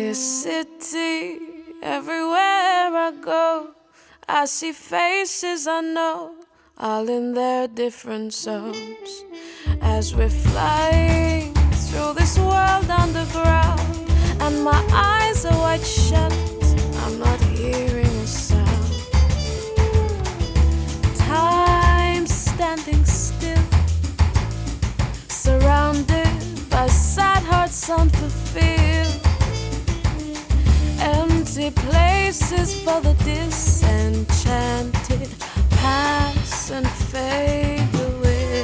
this city, everywhere I go, I see faces I know, all in their different zones. As we're flying through this world underground, and my eyes are wide shut, I'm not hearing a sound. Time standing still, surrounded by sad hearts unfulfilled, empty places for the disenchanted, pass and fade away.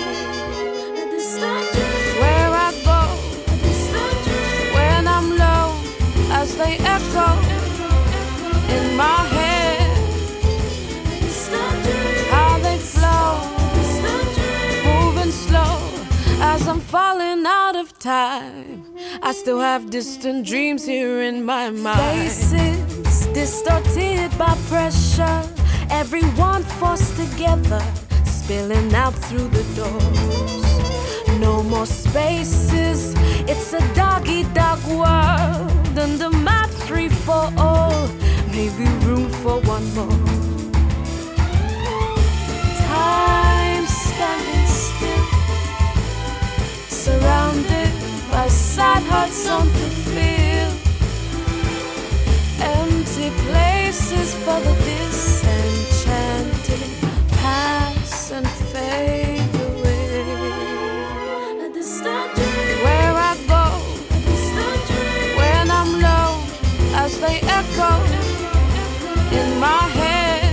Where I go when I'm low, as they echo in my head, how they flow, moving slow as I'm falling out of time. I still have distant dreams here in my mind. Faces distorted by pressure, everyone forced together, spilling out through the doors. No more spaces, it's a dog-eat-dog world, and a map free for all, maybe room for one more. Time standing still, surrounded by sad hearts unfulfilled, empty places for the disenchanted, pass and fade away. Where I go when I'm low, as they echo in my head,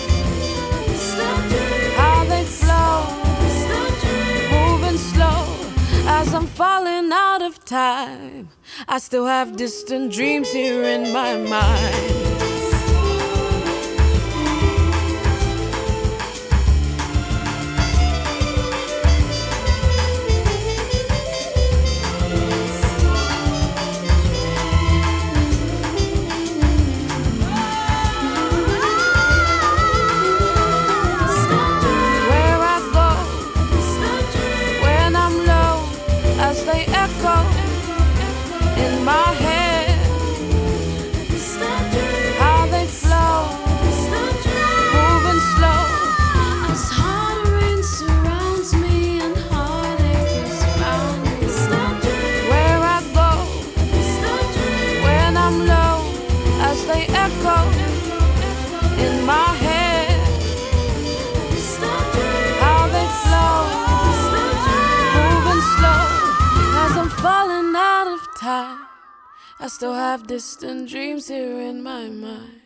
how they flow, moving slow as I'm falling out of time. I still have distant dreams here in my mind. In my head, how they flow, moving slow, as hard rain surrounds me and heartache is found me. Where I go when I'm low, as they echo in my head, how they flow, moving slow as I'm falling out of time. I still have distant dreams here in my mind.